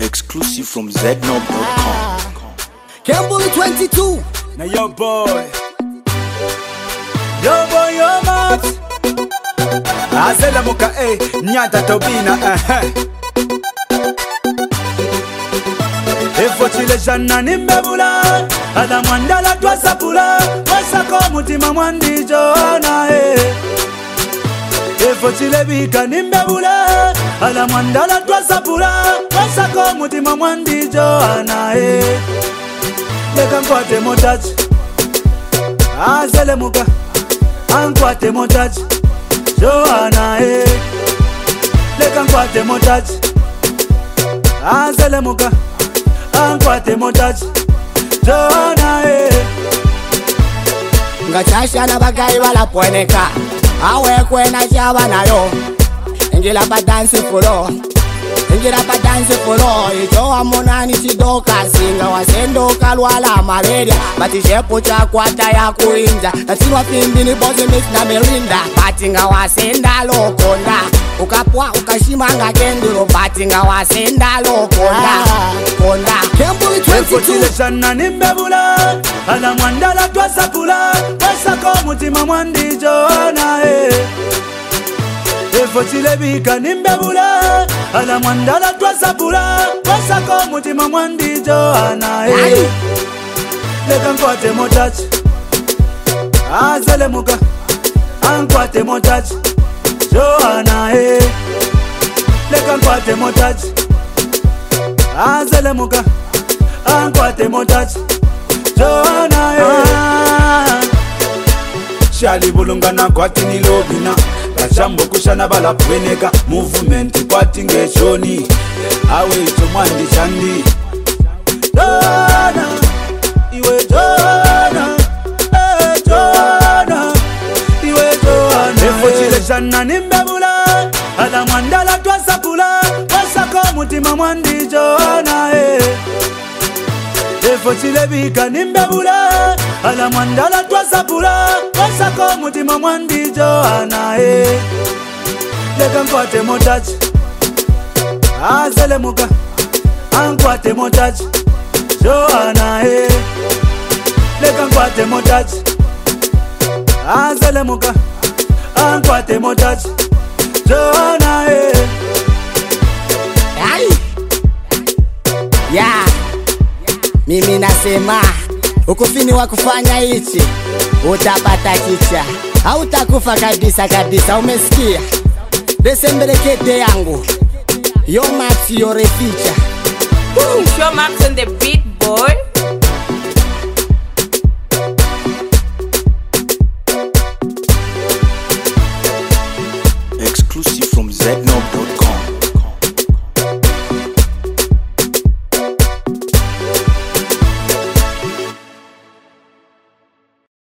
Exclusive from znob.com. Kembuli 22. Now yo boy, yo Max. Azela muka nyata tobina Efo chile jana nimbebula Ada mwandala twasapula Wasako mutima mwandijona Efo chile bika nimbebula Ada mwandala twasapula Wasako mutima mwandijona Leka nkwate motachi Azele muka Ankwate motachi Johanna Leka nkwate motachi Azele muka Ankwate motachi Johanna Ngachasha na bagai wala pweneka Awe kwena java na yo Ngila pa dance fulo Ngira pa dance fulo Icho wa monani chidoka Singa wa sendo kalwala malaria Bati shepo cha kwata ya kuinja Natinwa pimbi ni boze mix na merinda Batinga wa senda lokonda Ukapwa ukashimanga kenduro Batinga wa senda lokonda Konda Kembuli 22 Efo chile jana nimbebula Ala mwandala twasapula Wasako mutima mwandijona Efo chile bika nimbebula Ala mwandala twasapula Wasako mutima mwandijona Leka nkwate motachi Azele muka Ankwate motachi Johanna Leka nkwate motachi Azele muka Ankwate motachi Johanna Shali bulunga na kwati nilobina Kachambo kushana bala pweneka Movement kwati ngeshoni Awe ito mwandi chandi Johanna Iwe Johanna Johanna Iwe Johanna Efo chile jana nimbebula Ala mwandala twasapula Wasako mutima mwandi Johanna Efo chile bika nimbebula Ala mwandala twasapula Wasako mutima mwandi Johanna Leka nkwate motachi Azele muka Ankwate motachi Johanna Leka nkwate motachi Azele muka Ankwate motachi Johanna Yeah, mimi nasema ukufini wa kufanya hichi utapata kicha, hautakufa kabisa kabisa, umesikia? Desembelekete yangu Yo Max yore feature. Yo Max on the beat, boy. Exclusive from znob.com.